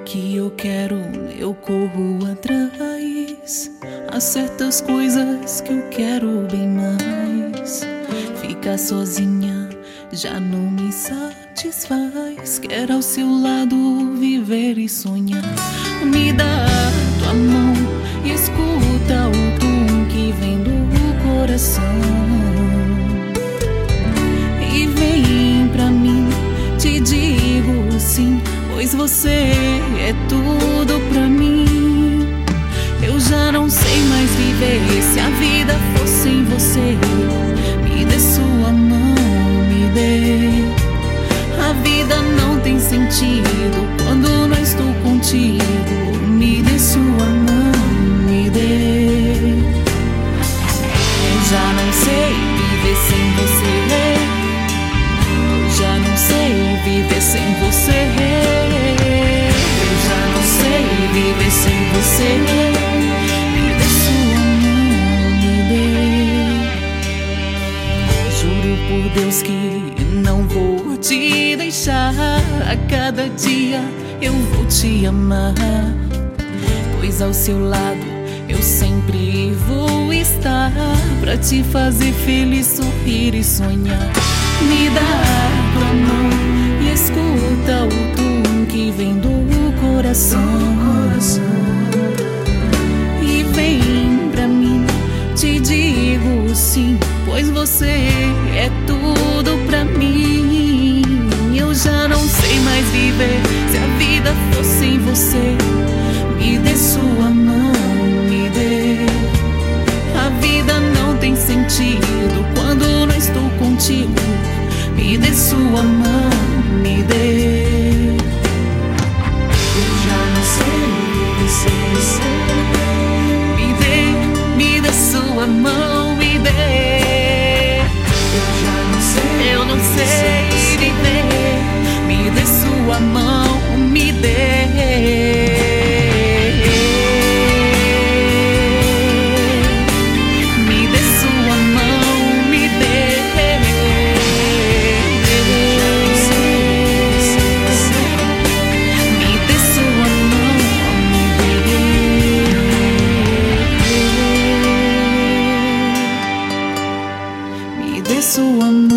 que eu quero, eu corro atrás. Há certas coisas que eu quero bem mais. Ficar sozinha já não me satisfaz. Quero ao seu lado viver e sonhar. Me dá tua mão e escuta o tom que vem do coração. E vem pra mim, te digo sim, pois você é tudo pra mim. Eu já não sei mais viver se a vida fosse sem você. Me dê sua mão, me dê. A vida não tem sentido quando não estou contigo. Me dê sua mão, me dê. Eu já não sei viver sem você. Eu já não sei viver sem você. Eu já não sei viver sem você. Me dê sua mão, me dê. Juro por Deus que não vou te deixar. A cada dia eu vou te amar, pois ao seu lado eu sempre vou estar, pra te fazer feliz, sorrir e sonhar. Me dá tua mão e escuta o tom que vem do coração. E vem pra mim, te digo sim, pois você é tudo pra mim. Eu já não sei mais viver se a vida fosse sem você. Me dê sua mão, me dê. A vida não tem sentido quando não estou contigo. Me dê sua mão, me dê. Eu já não sei viver sem você. Me dê sua mão, me dê. Eu não sei viver. Me dê sua mão, me dê. Sua mão.